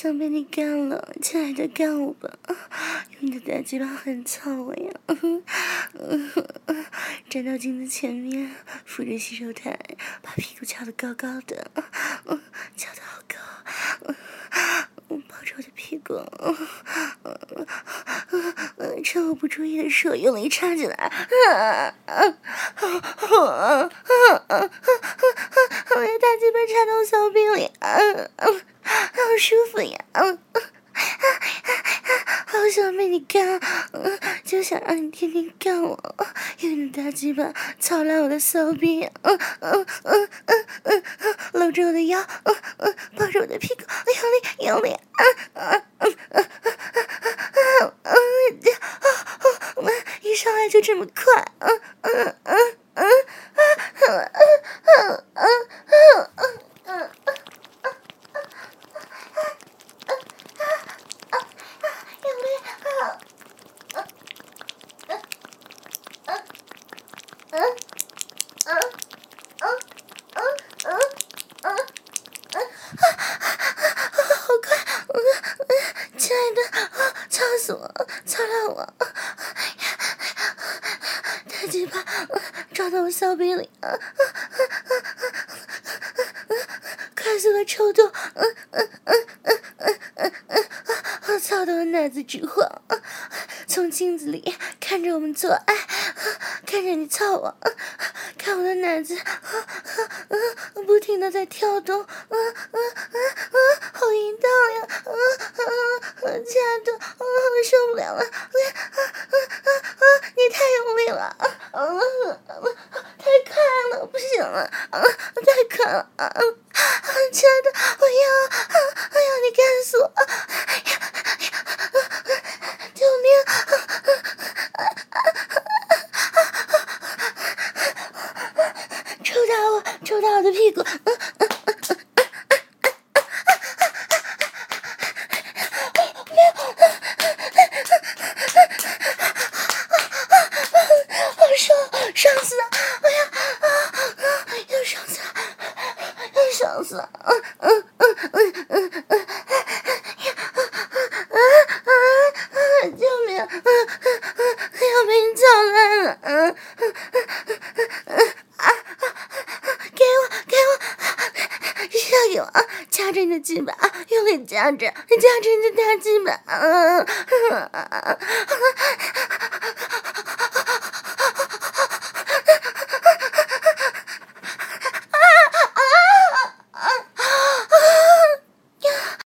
想被你干了，亲爱的，干我吧！用你的大鸡巴狠操我呀！站到镜子前面，扶着洗手台，把屁股翘得高高的，翘得好高，抱着我的屁股，趁我不注意的时候用力插进来，我的大鸡巴插到小臂里，好舒服呀！好想被你干，就想让你天天干我，用你的大鸡巴操烂我的骚逼，搂着我的腰，抱着我的屁股，用力，一上来就这么快，亲爱的，操死我，操烂我！大鸡巴抓到我小臂里，快速的抽动，我操得我奶子直晃，从镜子里看着我们做爱，看着你操我，看我的奶子不停的在跳动，好淫荡呀！亲爱的，我受不了了，你太用力了，太快了，不行了，太快了，亲爱的，我要你干死我，救命！抽打我的屁股，爽死了！要爽死了！要爽死了！救命！要被你操烂了！给我！给我！夹着你的鸡巴，用力夹着你的大鸡巴，